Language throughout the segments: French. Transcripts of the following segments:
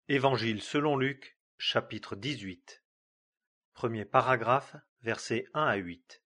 Évangile selon Luc, chapitre 18. Premier paragraphe, versets 1 à 8.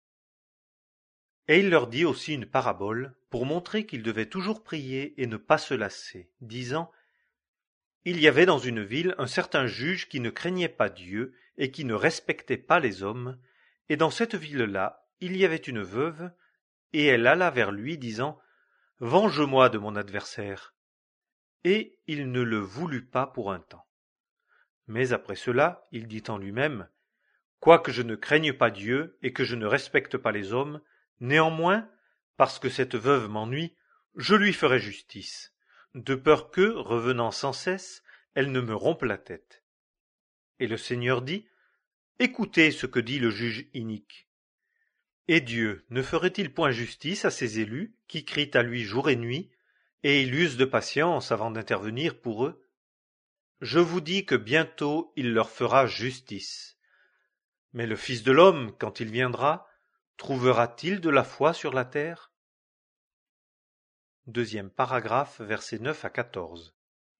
Et il leur dit aussi une parabole pour montrer qu'ils devaient toujours prier et ne pas se lasser, disant: Il y avait dans une ville un certain juge qui ne craignait pas Dieu et qui ne respectait pas les hommes, et dans cette ville-là, il y avait une veuve, et elle alla vers lui, disant: Venge-moi de mon adversaire. Et il ne le voulut pas pour un temps. Mais après cela, il dit en lui-même: Quoique je ne craigne pas Dieu et que je ne respecte pas les hommes, néanmoins, parce que cette veuve m'ennuie, je lui ferai justice, de peur que, revenant sans cesse, elle ne me rompe la tête. Et le Seigneur dit: Écoutez ce que dit le juge inique. Et Dieu ne ferait-il point justice à ses élus, qui crient à lui jour et nuit, et il use de patience avant d'intervenir pour eux? Je vous dis que bientôt il leur fera justice. Mais le Fils de l'homme, quand il viendra, trouvera-t-il de la foi sur la terre? Deuxième paragraphe, versets 9 à 14.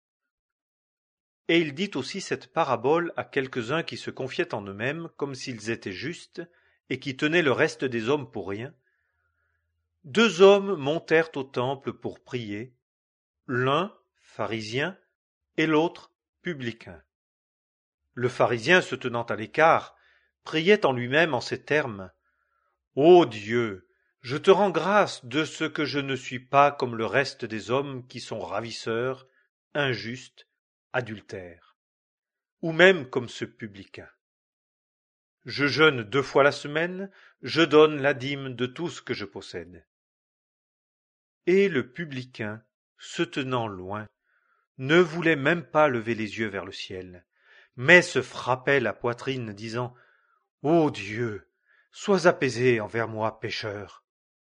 Et il dit aussi cette parabole à quelques-uns qui se confiaient en eux-mêmes comme s'ils étaient justes et qui tenaient le reste des hommes pour rien. Deux hommes montèrent au temple pour prier, l'un pharisien et l'autre publicain. Le pharisien, se tenant à l'écart, priait en lui-même en ces termes: Ô Dieu, je te rends grâce de ce que je ne suis pas comme le reste des hommes qui sont ravisseurs, injustes, adultères, ou même comme ce publicain. Je jeûne 2 fois la semaine, je donne la dîme de tout ce que je possède. Et le publicain, se tenant loin, ne voulait même pas lever les yeux vers le ciel, mais se frappait la poitrine, disant: Ô Dieu, sois apaisé envers moi, pécheur.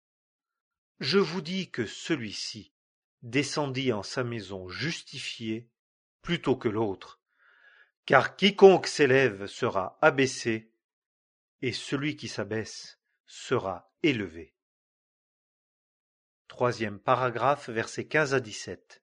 Je vous dis que celui-ci descendit en sa maison justifié plutôt que l'autre, car quiconque s'élève sera abaissé, et celui qui s'abaisse sera élevé. Troisième paragraphe, versets 15 à 17.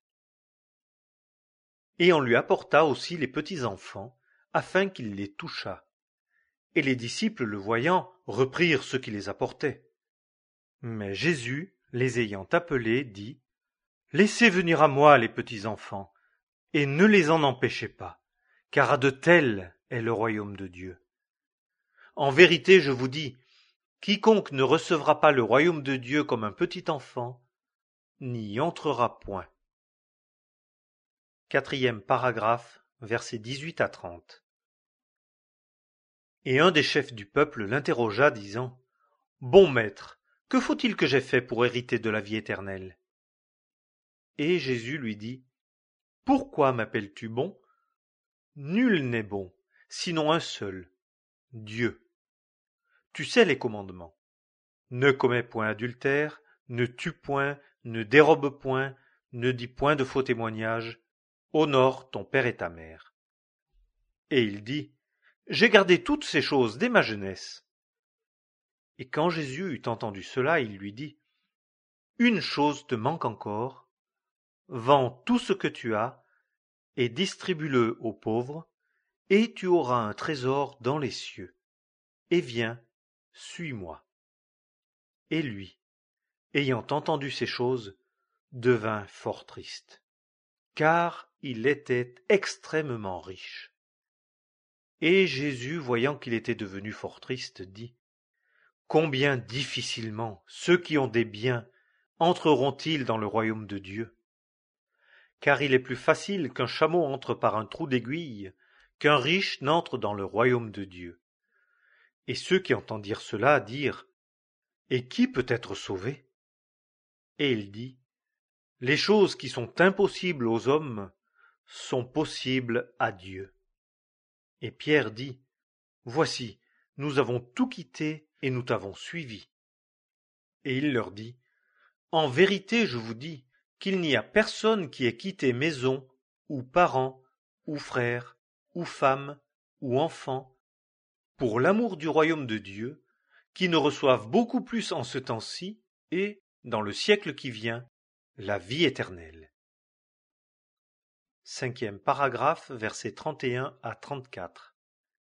Et on lui apporta aussi les petits enfants, afin qu'il les touchât. Et les disciples, le voyant, reprirent ceux qui les apportaient. Mais Jésus, les ayant appelés, dit: Laissez venir à moi les petits enfants, et ne les en empêchez pas, car à de tels est le royaume de Dieu. En vérité, je vous dis, quiconque ne recevra pas le royaume de Dieu comme un petit enfant, n'y entrera point. Quatrième paragraphe, versets 18 à 30. Et un des chefs du peuple l'interrogea, disant: Bon maître, que faut-il que j'aie fait pour hériter de la vie éternelle? Et Jésus lui dit: Pourquoi m'appelles-tu bon? Nul n'est bon, sinon un seul, Dieu. Tu sais les commandements. Ne commets point adultère, ne tue point, ne dérobe point, ne dis point de faux témoignages, honore ton père et ta mère. Et il dit: J'ai gardé toutes ces choses dès ma jeunesse. Et quand Jésus eut entendu cela, il lui dit: Une chose te manque encore, vends tout ce que tu as, et distribue-le aux pauvres, et tu auras un trésor dans les cieux. Et viens, suis-moi. Et lui, ayant entendu ces choses, devint fort triste, car il était extrêmement riche. Et Jésus, voyant qu'il était devenu fort triste, dit: Combien difficilement ceux qui ont des biens entreront-ils dans le royaume de Dieu? Car il est plus facile qu'un chameau entre par un trou d'aiguille, qu'un riche n'entre dans le royaume de Dieu. Et ceux qui entendirent cela dirent: Et qui peut être sauvé? Et il dit: Les choses qui sont impossibles aux hommes sont possibles à Dieu. Et Pierre dit: Voici, nous avons tout quitté et nous t'avons suivi. Et il leur dit: En vérité, je vous dis qu'il n'y a personne qui ait quitté maison, ou parents, ou frères, ou femmes, ou enfants, pour l'amour du royaume de Dieu, qui ne reçoive beaucoup plus en ce temps-ci et, dans le siècle qui vient, la vie éternelle. 5e paragraphe, versets 31 à 34.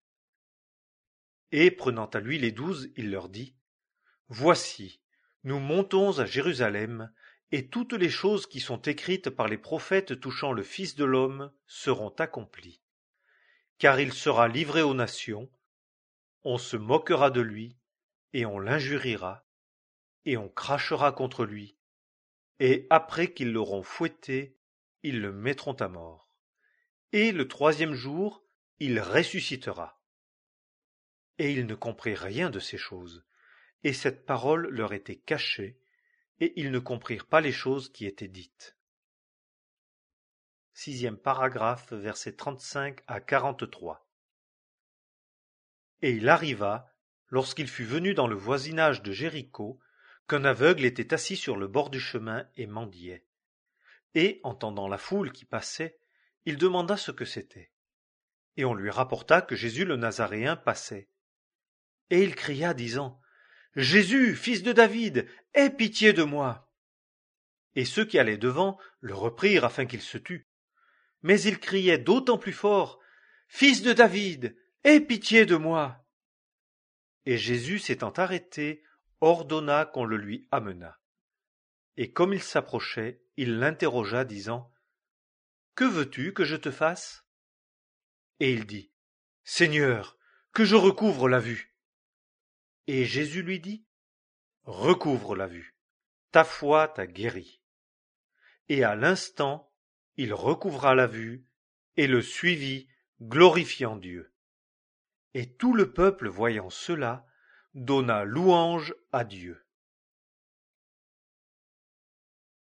Et prenant à lui les 12, il leur dit: Voici, nous montons à Jérusalem, et toutes les choses qui sont écrites par les prophètes touchant le Fils de l'homme seront accomplies. Car il sera livré aux nations, on se moquera de lui, et on l'injuriera, et on crachera contre lui, et après qu'ils l'auront fouetté, ils le mettront à mort. Et le 3e jour, il ressuscitera. Et ils ne comprirent rien de ces choses, et cette parole leur était cachée, et ils ne comprirent pas les choses qui étaient dites. 6e paragraphe, versets 35 à 43. Et il arriva, lorsqu'il fut venu dans le voisinage de Jéricho, qu'un aveugle était assis sur le bord du chemin et mendiait. Et, entendant la foule qui passait, il demanda ce que c'était. Et on lui rapporta que Jésus le Nazaréen passait. Et il cria, disant: Jésus, fils de David, aie pitié de moi. Et ceux qui allaient devant le reprirent afin qu'il se tût. Mais il criait d'autant plus fort: Fils de David, aie pitié de moi. Et Jésus, s'étant arrêté, ordonna qu'on le lui amenât. Et comme il s'approchait, il l'interrogea, disant: Que veux-tu que je te fasse? Et il dit: Seigneur, que je recouvre la vue. Et Jésus lui dit: Recouvre la vue, ta foi t'a guéri. Et à l'instant, il recouvra la vue et le suivit, glorifiant Dieu. Et tout le peuple, voyant cela, donna louange à Dieu.